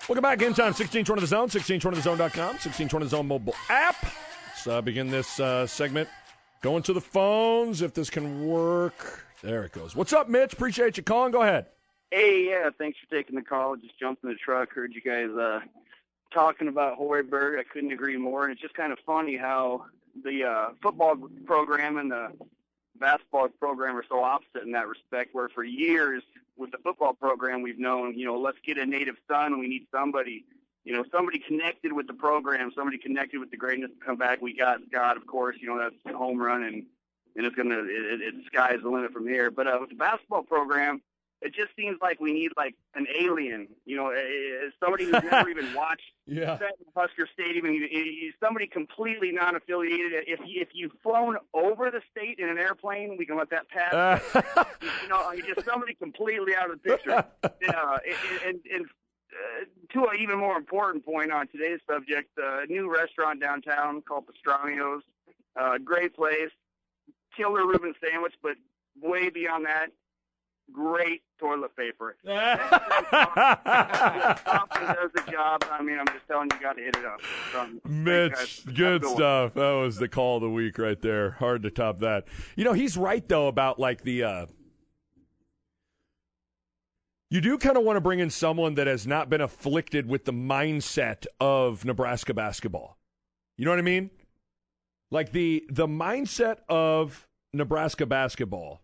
Welcome back. In time, 1620 The Zone, 1620thezone.com, 1620 The Zone mobile app. Let's begin this segment. Going to the phones, if this can work. There it goes. What's up, Mitch? Appreciate you calling. Go ahead. Hey, yeah, thanks for taking the call. Just jumped in the truck, heard you guys talking about Hoiberg. I couldn't agree more. And it's just kind of funny how the football program and the basketball program are so opposite in that respect, where for years with the football program we've known, let's get a native son. We need somebody, somebody connected with the program, somebody connected with the greatness to come back. We got God, of course, that's a home run, and it's sky's the limit from here. But with the basketball program, it just seems like we need like an alien, somebody who's never even watched Husker Stadium, somebody completely non-affiliated. If you've flown over the state in an airplane, we can let that pass. Just somebody completely out of the picture. And to an even more important point on today's subject, a new restaurant downtown called Pastrami's, great place, killer Reuben sandwich, but way beyond that, great toilet paper. Does the job. I mean, I'm just telling you, got to hit it up. Mitch, good stuff. That was the call of the week right there. Hard to top that. He's right, though, about like the you do kind of want to bring in someone that has not been afflicted with the mindset of Nebraska basketball. You know what I mean? Like the mindset of Nebraska basketball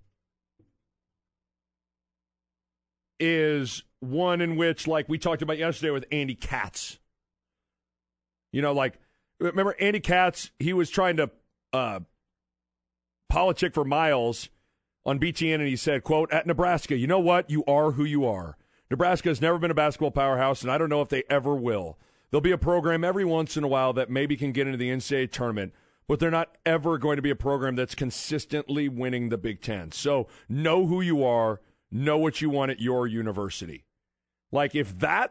is one in which, like we talked about yesterday with Andy Katz. Remember Andy Katz? He was trying to politic for miles on BTN, and he said, quote, at Nebraska, you know what? You are who you are. Nebraska has never been a basketball powerhouse, and I don't know if they ever will. There'll be a program every once in a while that maybe can get into the NCAA tournament, but they're not ever going to be a program that's consistently winning the Big Ten. So know who you are. Know what you want at your university. Like if the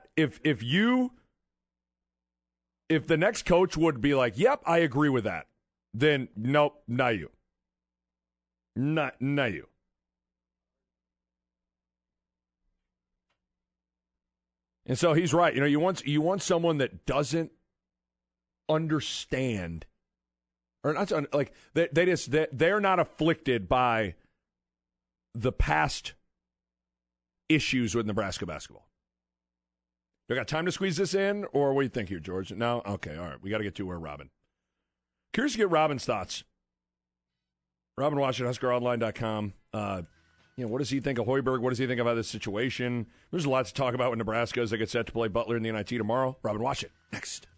next coach would be like, yep, I agree with that, then nope, not you. Not you. And so he's right. You want someone that doesn't understand, or not like they're not afflicted by the past issues with Nebraska basketball. Do I got time to squeeze this in, or what do you think here, George? No? Okay, all right. We got to get to Robin. Curious to get Robin's thoughts. Robin Washington, HuskerOnline.com. What does he think of Hoiberg? What does he think about this situation? There's a lot to talk about with Nebraska as they get set to play Butler in the NIT tomorrow. Robin Washington, next.